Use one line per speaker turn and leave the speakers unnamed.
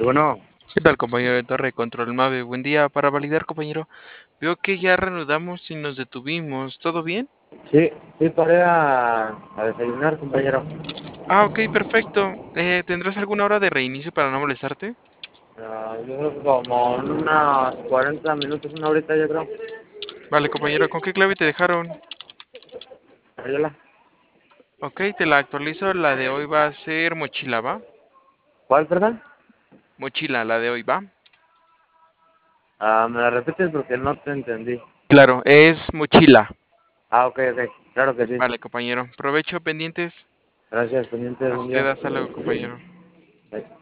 bueno,
¿Qué tal, compañero de Torre Control Mave? Buen día. Para validar, compañero, veo que ya reanudamos y nos detuvimos. ¿Todo bien?
sí, sí, paré a desayunar, compañero.
Ah, ok, perfecto. ¿Tendrás alguna hora de reinicio para no molestarte?
Yo creo que como en unos 40 minutos, una horita, yo creo.
Vale, compañero, ¿con qué clave te dejaron?
Ayala.
Ok, te la actualizo. La de hoy va a ser mochila, ¿va?
¿Cuál, perdón?
Mochila, la de hoy, ¿va?
¿Me la repites porque no te entendí?
Claro, es mochila.
Ok, ok, claro que sí.
Vale, compañero. Provecho pendientes.
Gracias, pendiente,
A
buen
usted,
día.
hasta luego, compañero.
Bye.